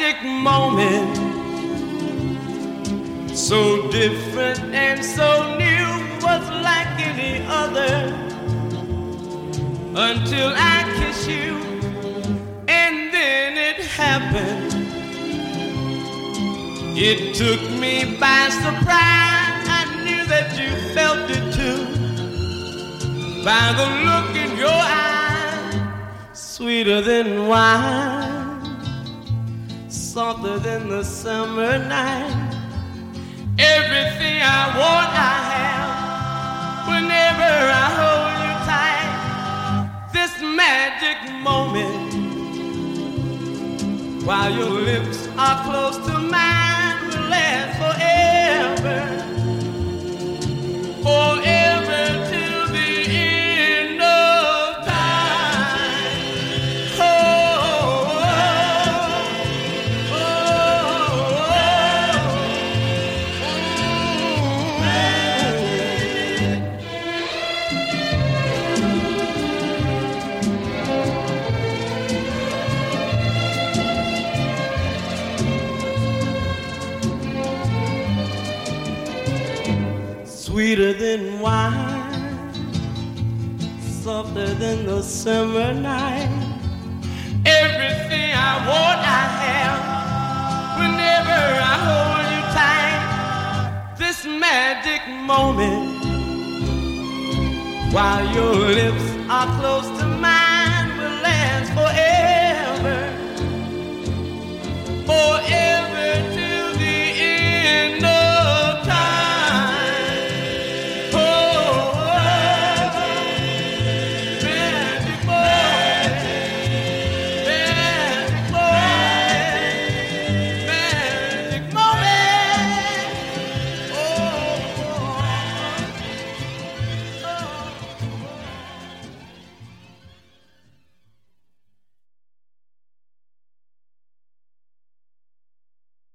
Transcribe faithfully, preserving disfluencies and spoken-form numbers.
magic moment, so different and so new, was like any other, until I kiss you, and then it happened. It took me by surprise. I knew that you felt it too, by the look in your eyes, sweeter than wine, softer than the summer night. Everything I want I have, whenever I hold you tight. This magic moment, while your lips are close to mine, will last forever, forever till the end of time. Oh, oh, oh, oh, sweeter than wine, softer than the summer night. Everything I want I have, whenever I hold you tight. This magic moment, while your lips are close to